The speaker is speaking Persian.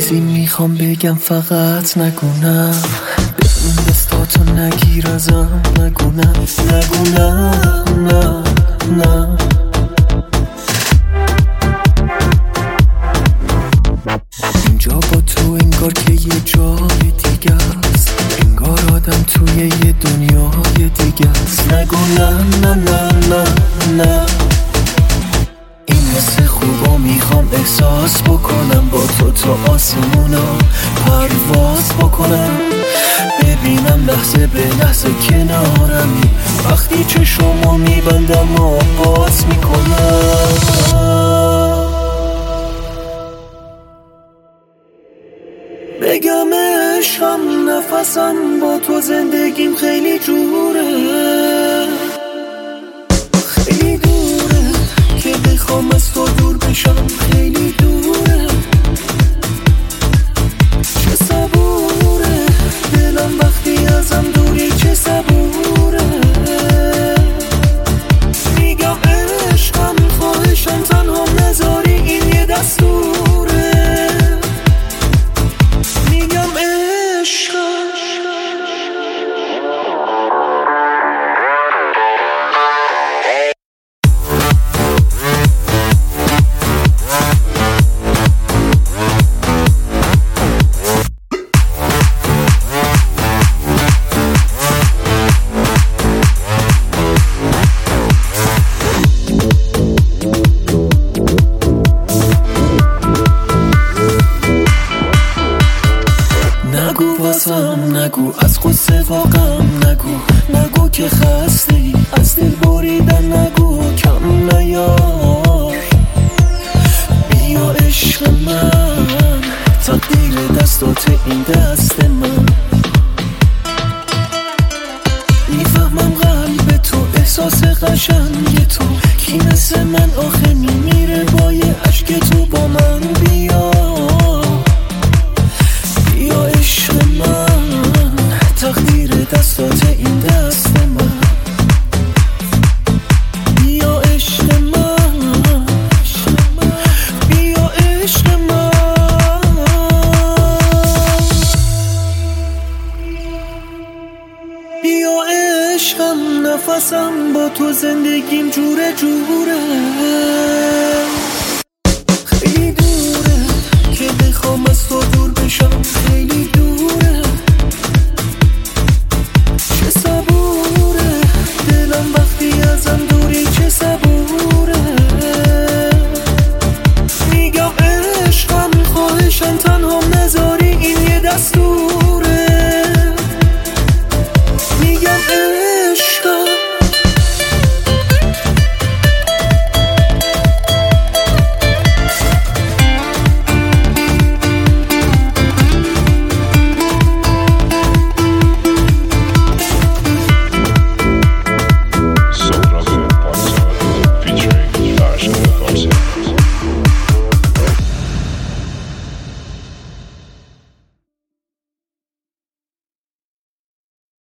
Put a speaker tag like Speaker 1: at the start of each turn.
Speaker 1: چیزی میخوام بگم فقط نگونم، ببین دستاتو نگیر ازم، نگونم نه نه. اینجا با تو انگار که یه جای دیگه است، انگار آدم توی یه دنیای دیگه است. نگونم نه. این حس خوبا میخوام احساس بکنم، با تو تا آسمونا پرواز بکنم، ببینم لحظه به لحظه کنارمی، وقتی چشمو میبندم و باز میکنم. بگم عشقم نفسم، با تو زندگیم خیلی جوره، خیلی دوره که بخوام از تو دور بشم، خیلی دوره. چه صبوره دلم وقتی ازم دوری، چه صبوره. میگم عشقم خواهشم تنها نذاری، این یه دستوره. میگم عشقم نگو از قصه واقعا، نگو که خستی از دل بریدن، نگو کم نیار. بیا عشق من، تقدیر دستات این دست من. میفهمم قلب تو احساس قشنگ تو، کی مثل من آخه میمیره با یه عشق تو. با من بیا عشق من، تقدیر دستات این دست من. بیا عشق من، بیا عشق من. بیا عشقم نفسم، با تو زندگیم جوره.